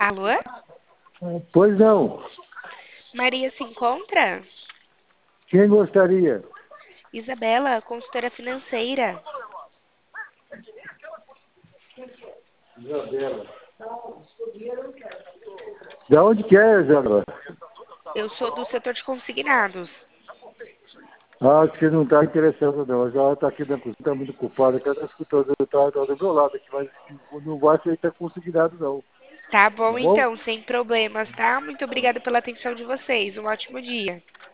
Alô? Pois não. Maria se encontra? Quem gostaria? Isabela, consultora financeira. Isabela. Da onde que é, Isabela? Eu sou do setor de consignados. Ah, acho que não está interessado não. Ela está aqui na cozinha, está muito ocupada. Cada escutador está do meu lado aqui, mas não vai aceitar consignado não. Tá Tá bom, bom? então, sem problemas, tá? Muito obrigada pela atenção de vocês. Um ótimo dia.